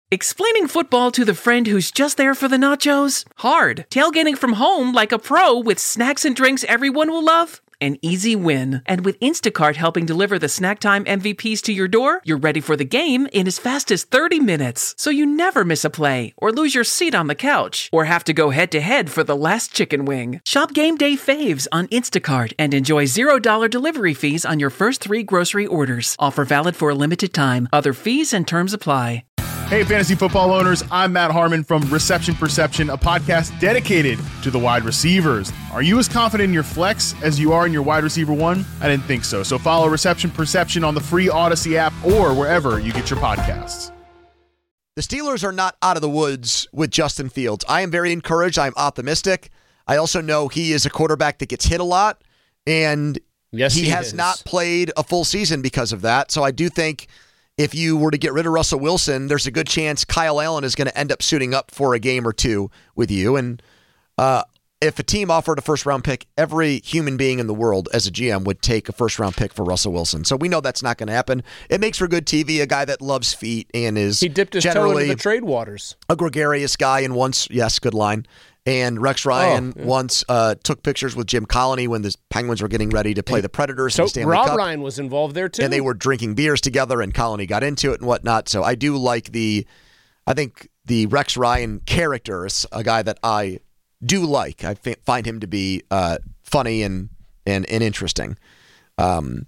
Explaining football to the friend who's just there for the nachos? Hard. Tailgating from home like a pro with snacks and drinks everyone will love? An easy win. And with Instacart helping deliver the snack time MVPs to your door, you're ready for the game in as fast as 30 minutes. So you never miss a play, or lose your seat on the couch, or have to go head-to-head for the last chicken wing. Shop Game Day Faves on Instacart and enjoy $0 delivery fees on your first 3 grocery orders. Offer valid for a limited time. Other fees and terms apply. Hey, fantasy football owners, I'm Matt Harmon from Reception Perception, a podcast dedicated to the wide receivers. Are you as confident in your flex as you are in your wide receiver one? I didn't think so. So follow Reception Perception on the free Odyssey app or wherever you get your podcasts. The Steelers are not out of the woods with Justin Fields. I am very encouraged. I'm optimistic. I also know he is a quarterback that gets hit a lot, and he has not played a full season because of that. So I do think if you were to get rid of Russell Wilson, there's a good chance Kyle Allen is going to end up suiting up for a game or two with you. And if a team offered a first-round pick, every human being in the world as a GM would take a first-round pick for Russell Wilson. So we know that's not going to happen. It makes for good TV, a guy that loves feet and is he dipped his toe into the trade waters. A gregarious guy, and once, yes, good line. And Rex Ryan once took pictures with Jim Colony when the Penguins were getting ready to play the Predators in the Stanley Cup. Rob Ryan was involved there, too. And they were drinking beers together, and Colony got into it and whatnot. So I do like I think the Rex Ryan character is a guy that I do like. I find him to be funny and interesting. The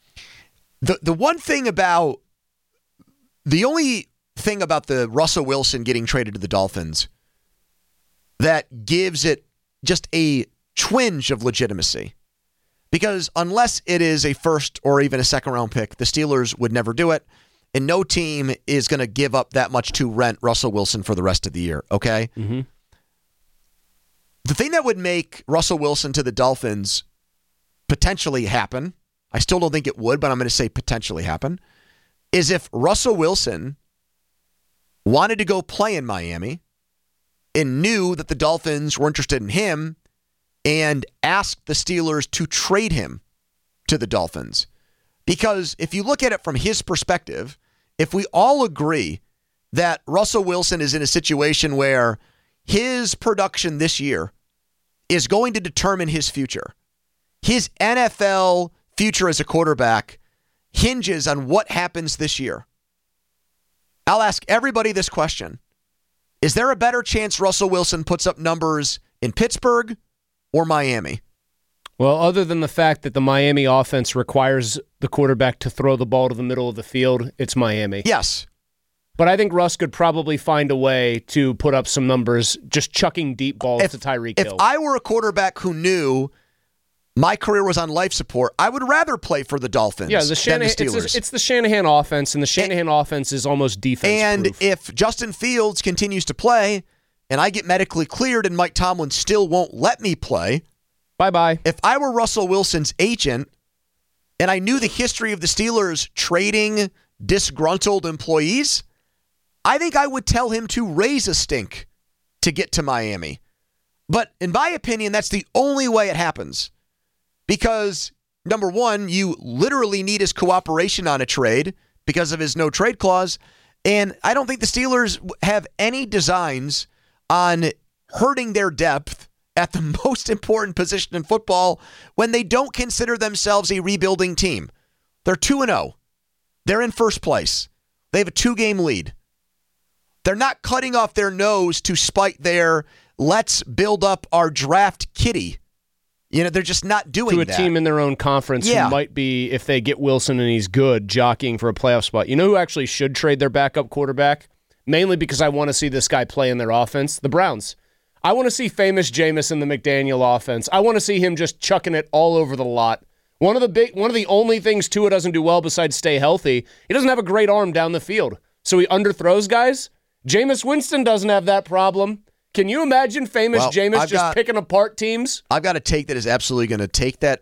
only thing about the Russell Wilson getting traded to the Dolphins that gives it just a twinge of legitimacy. Because unless it is a first or even a second round pick, the Steelers would never do it. And no team is going to give up that much to rent Russell Wilson for the rest of the year, okay? Mm-hmm. The thing that would make Russell Wilson to the Dolphins potentially happen, I still don't think it would, but I'm going to say potentially happen, is if Russell Wilson wanted to go play in Miami and knew that the Dolphins were interested in him and asked the Steelers to trade him to the Dolphins. Because if you look at it from his perspective, if we all agree that Russell Wilson is in a situation where his production this year is going to determine his future, his NFL future as a quarterback hinges on what happens this year. I'll ask everybody this question. Is there a better chance Russell Wilson puts up numbers in Pittsburgh or Miami? Well, other than the fact that the Miami offense requires the quarterback to throw the ball to the middle of the field, it's Miami. Yes. But I think Russ could probably find a way to put up some numbers just chucking deep balls to Tyreek Hill. If I were a quarterback who knew my career was on life support, I would rather play for the Dolphins than the Steelers. It's the Shanahan offense, and the Shanahan offense is almost defense-proof. And if Justin Fields continues to play, and I get medically cleared and Mike Tomlin still won't let me play, bye-bye. If I were Russell Wilson's agent, and I knew the history of the Steelers trading disgruntled employees, I think I would tell him to raise a stink to get to Miami. But in my opinion, that's the only way it happens. Because, number one, you literally need his cooperation on a trade because of his no-trade clause. And I don't think the Steelers have any designs on hurting their depth at the most important position in football when they don't consider themselves a rebuilding team. They're 2-0. They're in first place. They have a 2-game lead. They're not cutting off their nose to spite their let's build up our draft kitty. They're just not doing that. To a team in their own conference who might be, if they get Wilson and he's good, jockeying for a playoff spot. You know who actually should trade their backup quarterback? Mainly because I want to see this guy play in their offense. The Browns. I want to see famous Jameis in the McDaniel offense. I want to see him just chucking it all over the lot. One of the only things Tua doesn't do well besides stay healthy, he doesn't have a great arm down the field. So he underthrows guys. Jameis Winston doesn't have that problem. Can you imagine famous Jameis just picking apart teams? I've got a take that is absolutely going to take that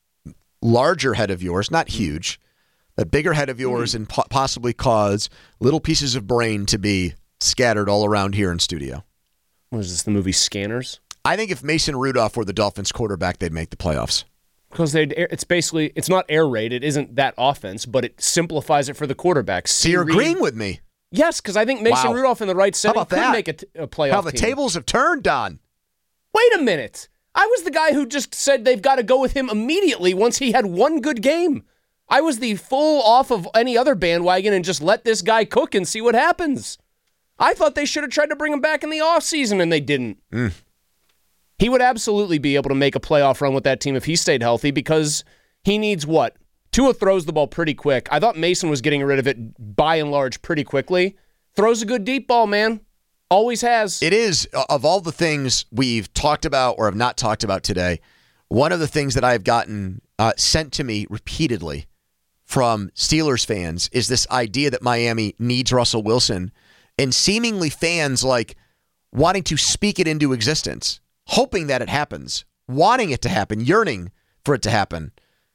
larger head of yours, not huge, that bigger head of yours, and possibly cause little pieces of brain to be scattered all around here in studio. What is this, the movie Scanners? I think if Mason Rudolph were the Dolphins quarterback, they'd make the playoffs. Because it's not air raid. It isn't that offense, but it simplifies it for the quarterbacks. So you're agreeing with me? Yes, because I think Mason Rudolph in the right setting could make a playoff How the tables have turned, Don. Wait a minute. I was the guy who just said they've got to go with him immediately once he had one good game. I was the full off of any other bandwagon and just let this guy cook and see what happens. I thought they should have tried to bring him back in the offseason, and they didn't. He would absolutely be able to make a playoff run with that team if he stayed healthy because he needs what? Tua throws the ball pretty quick. I thought Mason was getting rid of it by and large pretty quickly. Throws a good deep ball, man. Always has. It is, of all the things we've talked about or have not talked about today, one of the things that I've gotten sent to me repeatedly from Steelers fans is this idea that Miami needs Russell Wilson, and seemingly fans like wanting to speak it into existence, hoping that it happens, wanting it to happen, yearning for it to happen,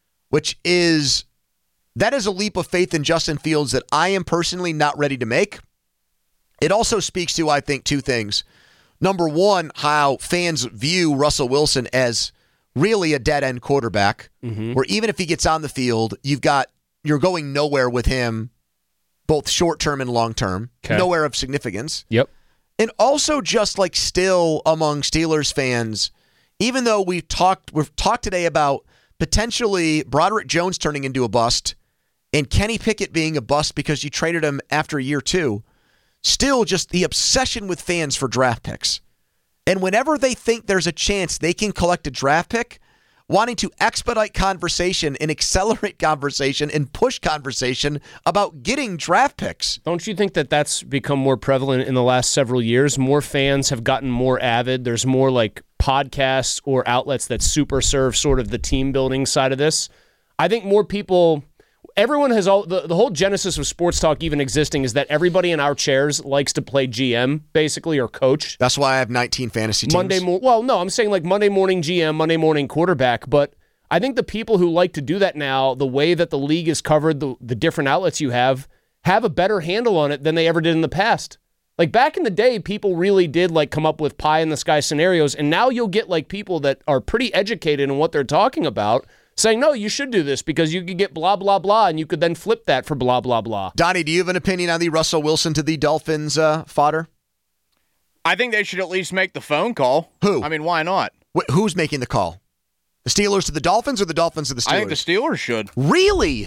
that is a leap of faith in Justin Fields that I am personally not ready to make. It also speaks to, I think, two things. Number one, how fans view Russell Wilson as really a dead-end quarterback, where even if he gets on the field, you're going nowhere with him, both short-term and long-term, nowhere of significance. Yep. And also just like still among Steelers fans, even though we've talked today about potentially Broderick Jones turning into a bust and Kenny Pickett being a bust because you traded him after year 2, still just the obsession with fans for draft picks. And whenever they think there's a chance they can collect a draft pick, wanting to expedite conversation and accelerate conversation and push conversation about getting draft picks. Don't you think that that's become more prevalent in the last several years? More fans have gotten more avid. There's more like podcasts or outlets that super serve sort of the team building side of this. I think more people... Everyone has the whole genesis of sports talk even existing is that everybody in our chairs likes to play GM, basically, or coach. That's why I have 19 fantasy teams. I'm saying like Monday morning GM, Monday morning quarterback, but I think the people who like to do that now, the way that the league is covered, the different outlets you have a better handle on it than they ever did in the past. Like back in the day, people really did like come up with pie in the sky scenarios, and now you'll get like people that are pretty educated in what they're talking about, saying, no, you should do this because you could get blah, blah, blah, and you could then flip that for blah, blah, blah. Donnie, do you have an opinion on the Russell Wilson to the Dolphins fodder? I think they should at least make the phone call. Who? I mean, why not? Who's making the call? The Steelers to the Dolphins or the Dolphins to the Steelers? I think the Steelers should. Really?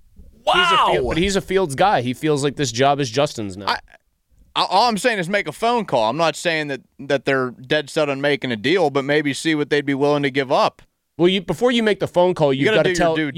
Wow. But he's a Fields guy. He feels like this job is Justin's now. All I'm saying is make a phone call. I'm not saying that they're dead set on making a deal, but maybe see what they'd be willing to give up. Well, before you make the phone call, you've got to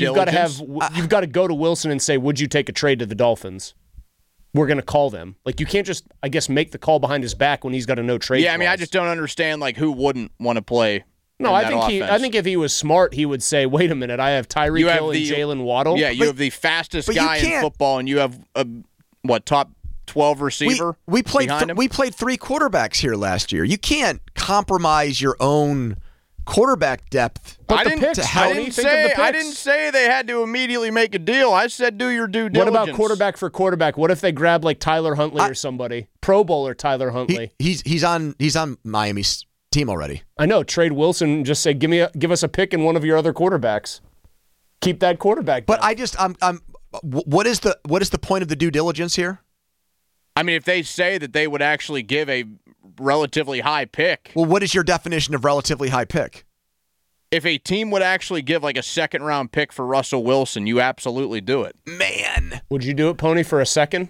you've got to go to Wilson and say, "Would you take a trade to the Dolphins?" We're going to call them. Like you can't just, I guess, make the call behind his back when he's got a no trade. Yeah, clause. I mean, I just don't understand like who wouldn't want to play. No, I think if he was smart, he would say, "Wait a minute, I have Tyreek Hill and Jalen Waddle." Yeah, you have the fastest guy in football, and you have a top 12 receiver. We played 3 quarterbacks here last year. You can't compromise your own quarterback depth. But I didn't say they had to immediately make a deal. I said do your due diligence. What about quarterback for quarterback? What if they grab like Tyler Huntley or somebody? Pro Bowler Tyler Huntley. He's on Miami's team already. I know. Trade Wilson and just say give us a pick and one of your other quarterbacks. Keep that quarterback. But what is the point of the due diligence here? I mean, if they say that they would actually give a relatively high pick. Well, what is your definition of relatively high pick? If a team would actually give like a second-round pick for Russell Wilson, you absolutely do it. Man. Would you do it, Pony, for a second?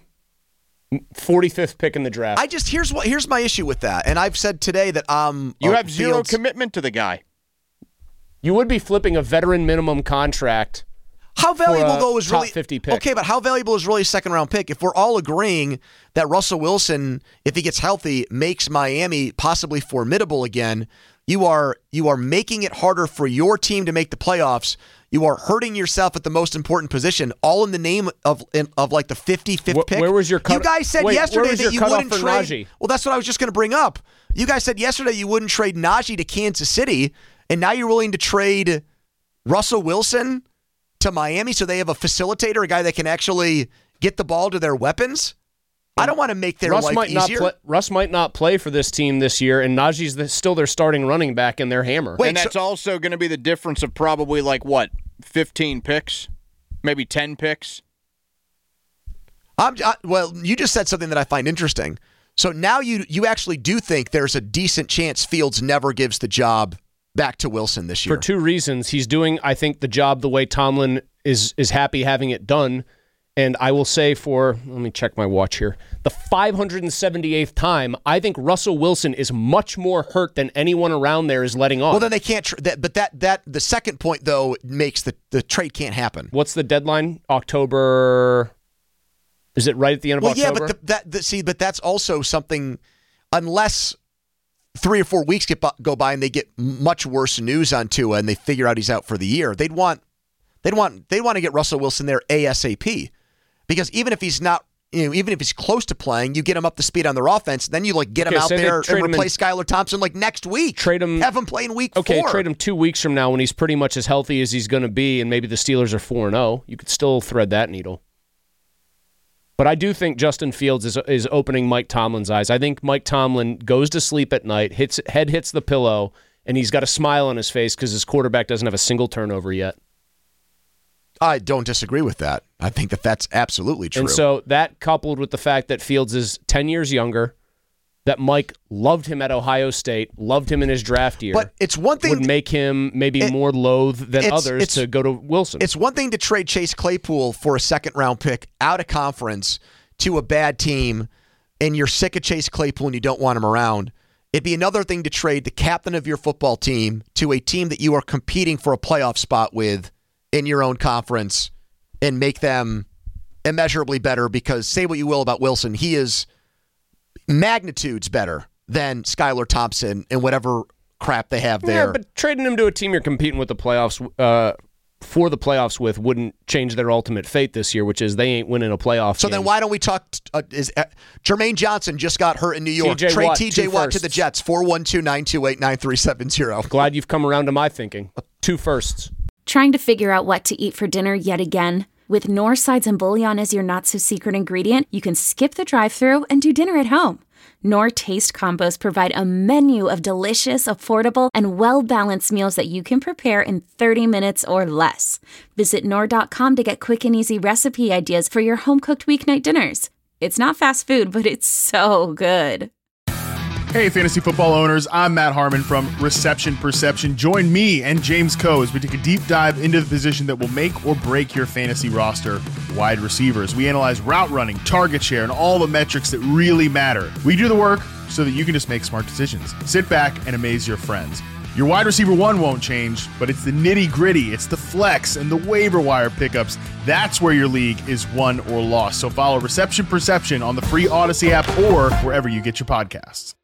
45th pick in the draft. Here's my issue with that, and I've said today that you have zero commitment to the guy. You would be flipping a veteran minimum contract. How valuable though is really 50 pick. Okay, but how valuable is really a second round pick? If we're all agreeing that Russell Wilson, if he gets healthy, makes Miami possibly formidable again, you are making it harder for your team to make the playoffs. You are hurting yourself at the most important position, all in the name of like the 55th pick. Where was your cut? You guys said yesterday that you wouldn't trade. Najee? Well, that's what I was just going to bring up. You guys said yesterday you wouldn't trade Najee to Kansas City, and now you're willing to trade Russell Wilson to Miami so they have a facilitator, a guy that can actually get the ball to their weapons? I don't want to make their life easier. Russ might not play for this team this year, and Najee's still their starting running back and their hammer. And that's also going to be the difference of probably 15 picks, maybe 10 picks. Well, you just said something that I find interesting. So now you actually do think there's a decent chance Fields never gives the job back to Wilson this year? For two reasons. He's doing, I think, the job the way Tomlin is happy having it done. And I will say let me check my watch here, the 578th time, I think Russell Wilson is much more hurt than anyone around there is letting on. Well, then they can't. But the second point, though, makes the trade can't happen. What's the deadline? October... Is it right at the end of October? Yeah, but that's also something, unless 3 or 4 weeks go by and they get much worse news on Tua and they figure out he's out for the year, they'd want to get Russell Wilson there ASAP, because even if he's not, even if he's close to playing, you get him up to speed on their offense, then you get him out there and replace Skylar Thompson next week. Trade him, have him play in week 4. Okay, trade him 2 weeks from now when he's pretty much as healthy as he's going to be, and maybe the Steelers are 4-0. You could still thread that needle. But I do think Justin Fields is opening Mike Tomlin's eyes. I think Mike Tomlin goes to sleep at night, head hits the pillow, and he's got a smile on his face because his quarterback doesn't have a single turnover yet. I don't disagree with that. I think that's absolutely true. And so that, coupled with the fact that Fields is 10 years younger, that Mike loved him at Ohio State, loved him in his draft year, but it's one thing would make him maybe more loath than others to go to Wilson. It's one thing to trade Chase Claypool for a second-round pick out of conference to a bad team, and you're sick of Chase Claypool and you don't want him around. It'd be another thing to trade the captain of your football team to a team that you are competing for a playoff spot with in your own conference and make them immeasurably better, because say what you will about Wilson, he is magnitudes better than Skylar Thompson and whatever crap they have there. Yeah, but trading him to a team you're competing with the playoffs for the playoffs with wouldn't change their ultimate fate this year, which is they ain't winning a playoff So game. then why don't we talk Jermaine Johnson just got hurt in New York. Trade TJ Watt to the Jets. 412-928-9370. Glad you've come around to my thinking. 2 firsts. Trying to figure out what to eat for dinner yet again? With Knorr sides and bouillon as your not-so-secret ingredient, you can skip the drive-thru and do dinner at home. Knorr Taste Combos provide a menu of delicious, affordable, and well-balanced meals that you can prepare in 30 minutes or less. Visit Knorr.com to get quick and easy recipe ideas for your home-cooked weeknight dinners. It's not fast food, but it's so good. Hey, fantasy football owners, I'm Matt Harmon from Reception Perception. Join me and James Coe as we take a deep dive into the position that will make or break your fantasy roster, wide receivers. We analyze route running, target share, and all the metrics that really matter. We do the work so that you can just make smart decisions. Sit back and amaze your friends. Your wide receiver one won't change, but it's the nitty-gritty, it's the flex and the waiver wire pickups. That's where your league is won or lost. So follow Reception Perception on the free Odyssey app or wherever you get your podcasts.